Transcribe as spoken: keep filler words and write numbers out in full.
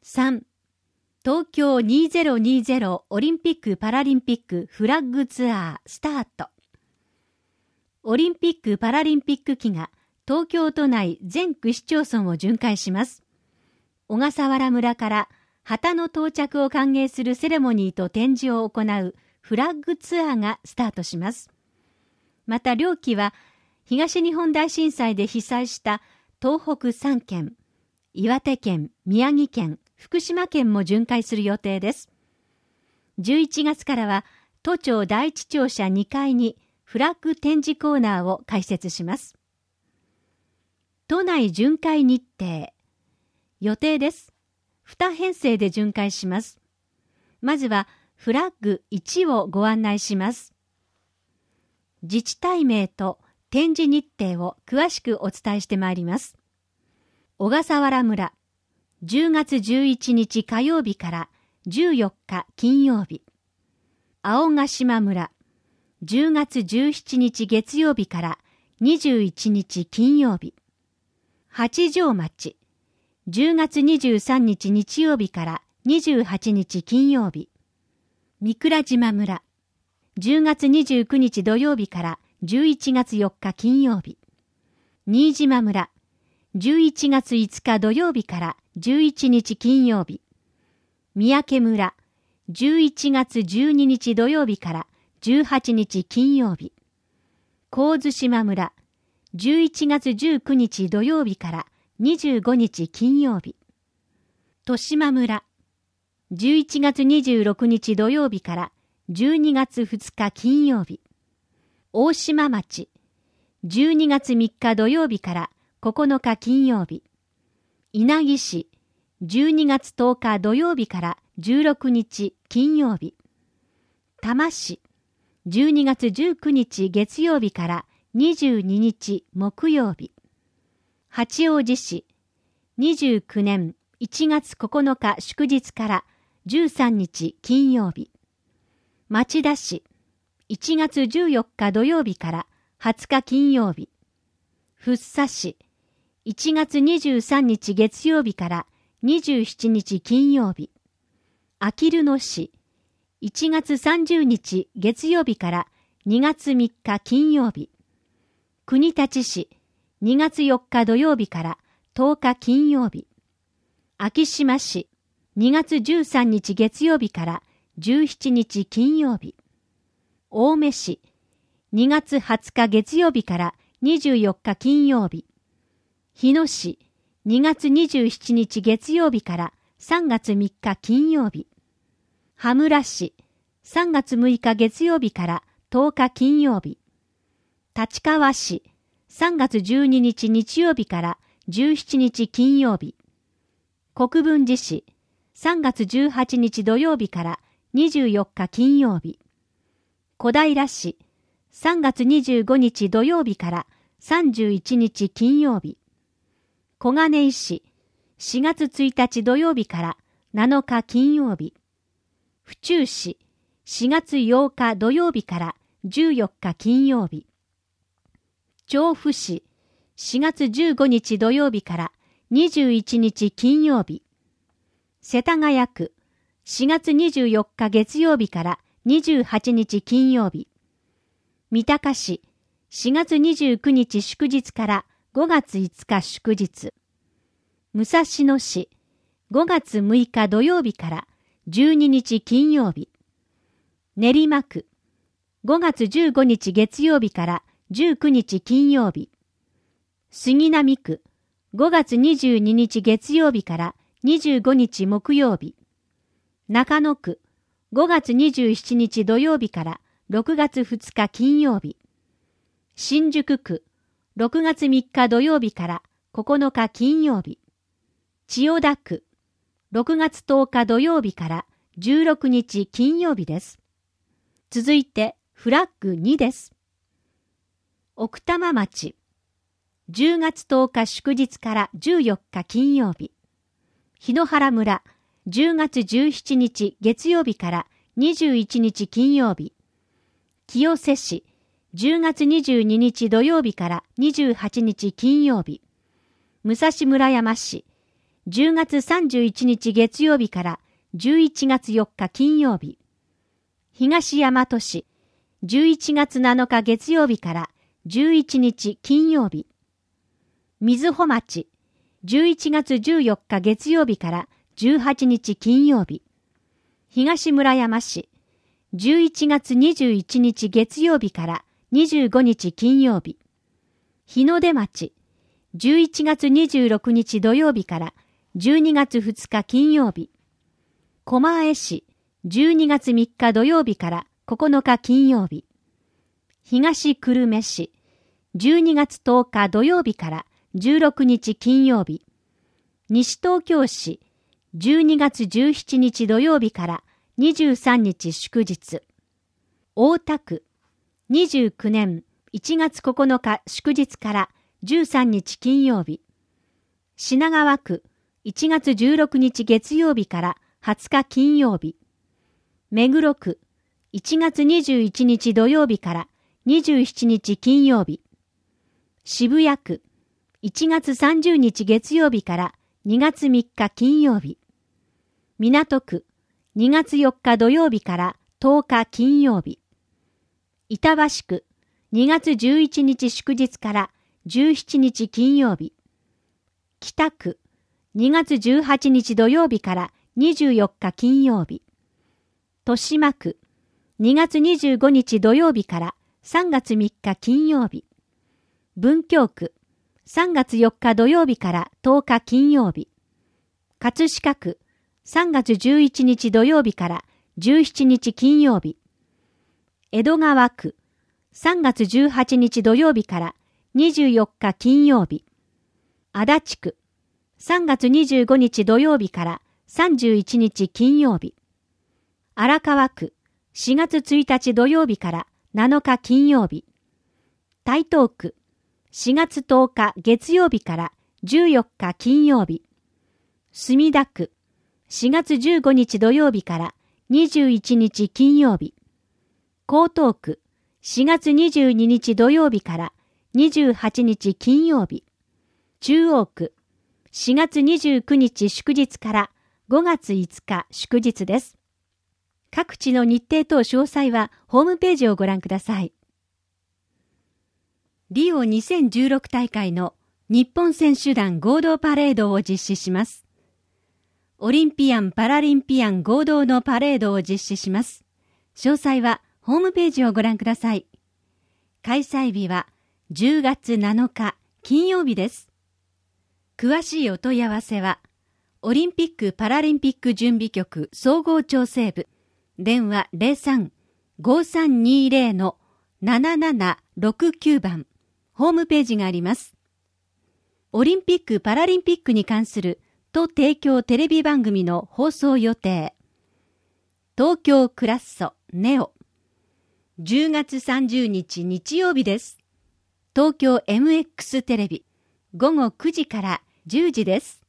さん、東京にせんにじゅうオリンピック・パラリンピックフラッグツアースタート。オリンピック・パラリンピック旗が東京都内全区市町村を巡回します。小笠原村から旗の到着を歓迎するセレモニーと展示を行うフラッグツアーがスタートします。また両旗は東日本大震災で被災した東北さんけん、岩手県、宮城県、福島県も巡回する予定です。じゅういちがつからは都庁第一庁舎にかいにフラッグ展示コーナーを開設します。都内巡回日程。予定です。に編成で巡回します。まずはフラッグいちをご案内します。自治体名と展示日程を詳しくお伝えしてまいります。小笠原村、じゅうがつじゅういちにち火曜日からじゅうよっか金曜日。青ヶ島村、じゅうがつじゅうしちにち月曜日からにじゅういちにち金曜日。八丈町、じゅうがつにじゅうさんにち日曜日からにじゅうはちにち金曜日。御蔵島村、じゅうがつにじゅうくにち土曜日からじゅういちがつよっか金曜日。新島村、じゅういちがついつか土曜日からじゅういちにち金曜日。三宅村、じゅういちがつじゅうににち土曜日からじゅうはちにち金曜日。神津島村、じゅういちがつじゅうくにち土曜日からにじゅうごにち金曜日。十島村、じゅういちがつにじゅうろくにち土曜日からじゅうにがつふつか金曜日。大島町、じゅうにがつみっか土曜日からここのか金曜日。稲城市、じゅうにがつとおか土曜日からじゅうろくにち金曜日。多摩市、じゅうにがつじゅうくにち月曜日からにじゅうににち木曜日。八王子市、にじゅうきゅうねんいちがつここのか祝日からじゅうさんにち金曜日。町田市、いちがつじゅうよっか土曜日からはつか金曜日。福生市、いちがつにじゅうさんにち月曜日からにじゅうしちにち金曜日。あきる野市、いちがつさんじゅうにち月曜日からにがつみっか金曜日。国立市、にがつよっか土曜日からとおか金曜日。昭島市、にがつじゅうさんにち月曜日からじゅうしちにち金曜日。青梅市、にがつはつか月曜日からにじゅうよっか金曜日。日野市、にがつにじゅうしちにち月曜日からさんがつみっか金曜日。羽村市、さんがつむいか月曜日からとおか金曜日。立川市、さんがつじゅうににち日曜日からじゅうしちにち金曜日。国分寺市、さんがつじゅうはちにち土曜日からにじゅうよっか金曜日。小平市、さんがつにじゅうごにち土曜日からさんじゅういちにち金曜日。小金井市、しがつついたち土曜日からなのか金曜日。府中市、しがつようか土曜日からじゅうよっか金曜日。調布市、しがつじゅうごにち土曜日からにじゅういちにち金曜日。世田谷区、しがつにじゅうよっか月曜日からにじゅうはちにち金曜日。三鷹市、しがつにじゅうくにち祝日からごがついつか祝日。武蔵野市、ごがつむいか土曜日からじゅうににち金曜日。練馬区、ごがつじゅうごにち月曜日からじゅうくにち金曜日。杉並区、ごがつにじゅうににち月曜日からにじゅうごにち木曜日。中野区、ごがつにじゅうしちにち土曜日からろくがつふつか金曜日。新宿区、ろくがつみっか土曜日からここのか金曜日。千代田区、ろくがつとおか土曜日からじゅうろくにち金曜日です。続いてフラッグにです。奥多摩町、じゅうがつとおか祝日からじゅうよっか金曜日。檜原村、じゅうがつじゅうしちにち月曜日からにじゅういちにち金曜日。清瀬市、じゅうがつにじゅうににち土曜日からにじゅうはちにち金曜日。武蔵村山市、 じゅうがつさんじゅういちにち月曜日からじゅういちがつよっか金曜日。東大和市、じゅういちがつなのか月曜日からじゅういちにち金曜日。瑞穂町、じゅういちがつじゅうよっか月曜日からじゅうはちにち金曜日。東村山市、じゅういちがつにじゅういちにち月曜日からにじゅうごにち金曜日。日の出町、じゅういちがつにじゅうろくにち土曜日からじゅうにがつふつか金曜日。狛江市、じゅうにがつみっか土曜日からここのか金曜日。東久留米市、じゅうにがつとおか土曜日からじゅうろくにち金曜日。西東京市、じゅうにがつじゅうしちにち土曜日からにじゅうさんにち祝日。大田区、にじゅうきゅうねんいちがつここのか祝日からじゅうさんにち金曜日。品川区、いちがつじゅうろくにち月曜日からはつか金曜日。目黒区、いちがつにじゅういちにち土曜日からにじゅうしちにち金曜日。渋谷区、いちがつさんじゅうにち月曜日からにがつみっか金曜日。港区、にがつよっか土曜日からとおか金曜日。板橋区、にがつじゅういちにち祝日からじゅうしちにち金曜日。北区、にがつじゅうはちにち土曜日からにじゅうよっか金曜日。豊島区、にがつにじゅうごにち土曜日からさんがつみっか金曜日。文京区、さんがつよっか土曜日からとおか金曜日。葛飾区、さんがつじゅういちにち土曜日からじゅうしちにち金曜日。江戸川区、さんがつじゅうはちにち土曜日からにじゅうよっか金曜日。足立区、さんがつにじゅうごにち土曜日からさんじゅういちにち金曜日。荒川区、しがつついたち土曜日からなのか金曜日。台東区、しがつとおか月曜日からじゅうよっか金曜日。墨田区、しがつじゅうごにち土曜日からにじゅういちにち金曜日。江東区、しがつにじゅうににち土曜日からにじゅうはちにち金曜日。中央区、しがつにじゅうくにち祝日からごがついつか祝日です。各地の日程等詳細はホームページをご覧ください。リオにせんじゅうろく大会の日本選手団合同パレードを実施します。オリンピアン・パラリンピアン合同のパレードを実施します。詳細はホームページをご覧ください。開催日はじゅうがつなのか金曜日です。詳しいお問い合わせは、オリンピック・パラリンピック準備局総合調整部、電話 ゼロさん ごーさんにーぜろ のななななろくきゅう 番、ホームページがあります。オリンピック・パラリンピックに関する都提供テレビ番組の放送予定。東京クラッソネオ。じゅうがつさんじゅうにち日曜日です。東京 エムエックス テレビ。午後くじからじゅうじです。